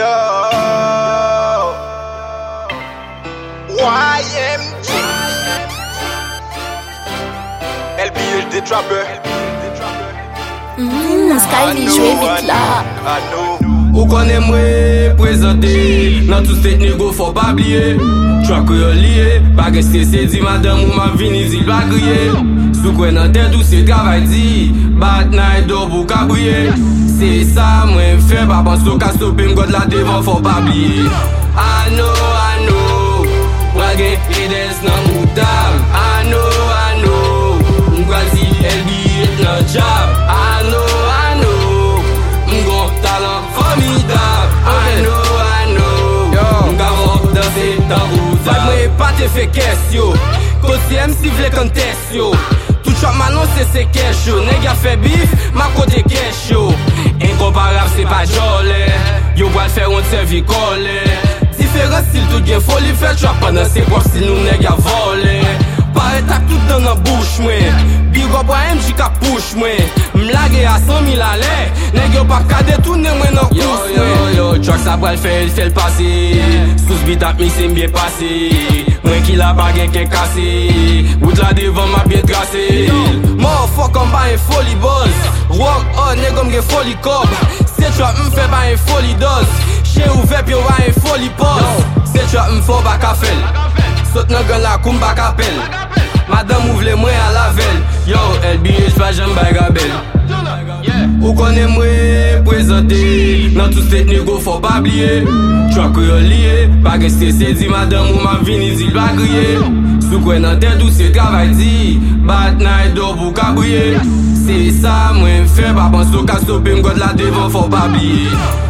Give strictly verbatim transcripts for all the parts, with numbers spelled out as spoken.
Yo, Y M G, L B H des trappers. Mmm, Skyly joué vite là. Ou konen mwen prezante, nan tout state nego faut pas bliye. Track yo liye, pa reste se di madame ou ma vini zil pa kriye. Sou kwen nan tèt ou se travay di, bat night do pou ka bouye. Se sa mwen fè, pa panso ka stoppe m god la devan faut pas bliye. I know, I know, wal gen edes nan moutab. I know, I know, m kwa zi L B H nan job. I know, I know, m gon talent formidable. I know, I know, m ka vok danse tan rouzab. Fak mwen pa te fe kes yo, kosi M si vle kontes yo. Tout chop manon se se kesh yo, neg a fe bif, ma kote kesh yo. Incomparable se pa jole, yo wal fè on servi kole. Diferent stil tout gen foli fè chop panan se pop stil nou neg a vole. Pare tak tout dan nan bouch mwen, big up Y M G ka push mwen. Mlage a cent mille ale, neg yo pa ka detounen mwen nan kous mwen. Yo yo yo, track sa pral fè el fè l pase, sous bit ap mi se m bien pase. Mwen ki la bagen ken kase, wout la devan ma bien trase. Motherfucker m ba en foli buzz, rock on neg m gen foli kob. Se trap m fè ba en foli doz, chen ouve pi yo ba en foli pos. Se trap m fò baka fel, sot nan gen la koum baka pel. Madame ouvle mwen a lavel, yo L B H pa jem bay gabel. Ou konen mwen prezante, nan tout state nego faut pas bliye. Track yo liye, pa reste se di madame ou ma vini zil pa kriye. Sou kwen nan tèt ou se travay di, bat night do pou ka bouye. Se sa mwen fè, pa panso ka stoppe m god la devan faut pas bliye.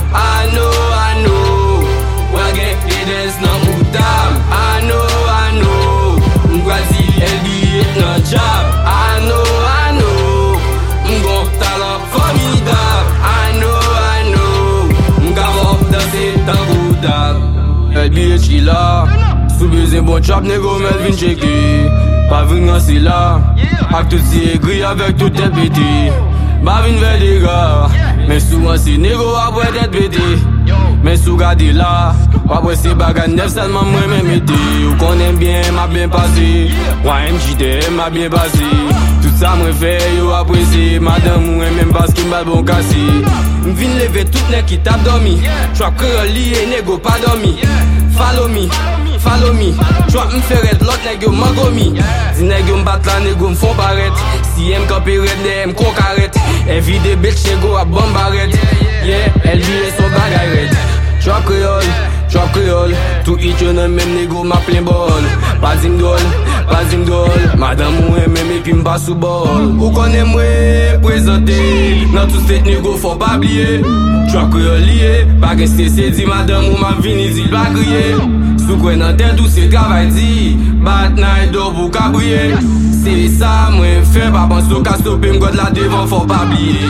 I know, I know, wal gen edes nan moutab. I know, I know, m kwa zi L B H nan job. I know, I know, m gon talent formidable. I know, I know, m ka vok danse tan roudab. L B H ki la, sou bezen bon trap nego men vin cheke. Pa vin nan si la, ak tout si egri avek tout tèt pete. Ba vin ve dega, men sou an si nego apwe tèt pete. Men sou gade la, wapwe se bagan nef salman mwen men mette. Ou konen bien, ma bien pase, Y M G te ma bien pase. Tout sa mwen fe yo aprese, madame mwen men baske mbal bon kase. M vin leve tout nek ki tap dormi, trap kre liye nego pa dormi. Follow me, follow me, trap m feret lot nek yo magomi. Di nek yo mbat la nego m fon paret, si m kapi red de m konkaret. Evide bitch nego a bombaret, yeah, L B H son bagay red. Trap kreol, trap kreol, tout it yo nan men nego ma plen bol. Pa zim dol, pa zim dol, madame mwen men me pi mba sou bol. Ou konen mwen prezante, nan tout state nego faut pas bliye. Trap kreol liye, pa reste se di madame ou ma vini zil pa kriye. Sou kwen nan tèt ou se travay di, bat night do pou ka bouye. Se sa mwen fè, pa panso ka stoppe m god la devan faut pas bliye.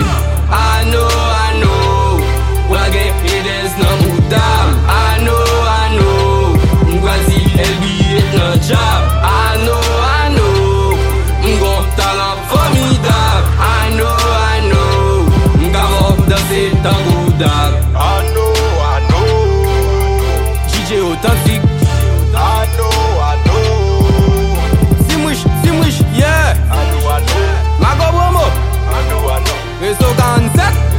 I know, I know, wal gen edes nan moutab. I know, I know, m kwa zi L B H nan job. I know, I know, m gon talent formidable. I know, I know, m ka vok danse tan roudab. I know, I know, D J authentique. I know, I know, Simwish, Simwish, yeah. I know, I know, Mago Bomo, I know, I know. Resto quarante-sept.